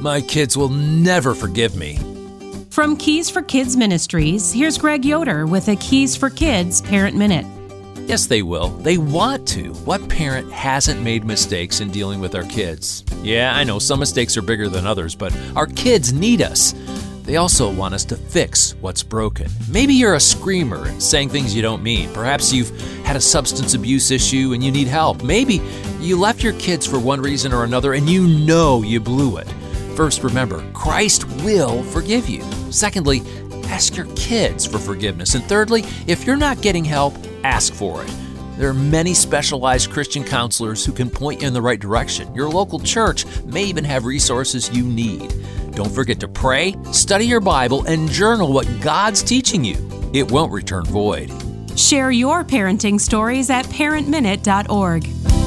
My kids will never forgive me. From Keys for Kids Ministries, here's Greg Yoder with a Keys for Kids Parent Minute. Yes, they will. They want to. What parent hasn't made mistakes in dealing with our kids? Yeah, I know some mistakes are bigger than others, but our kids need us. They also want us to fix what's broken. Maybe you're a screamer and saying things you don't mean. Perhaps you've had a substance abuse issue and you need help. Maybe you left your kids for one reason or another and you know you blew it. First, remember, Christ will forgive you. Secondly, ask your kids for forgiveness. And thirdly, if you're not getting help, ask for it. There are many specialized Christian counselors who can point you in the right direction. Your local church may even have resources you need. Don't forget to pray, study your Bible, and journal what God's teaching you. It won't return void. Share your parenting stories at parentminute.org.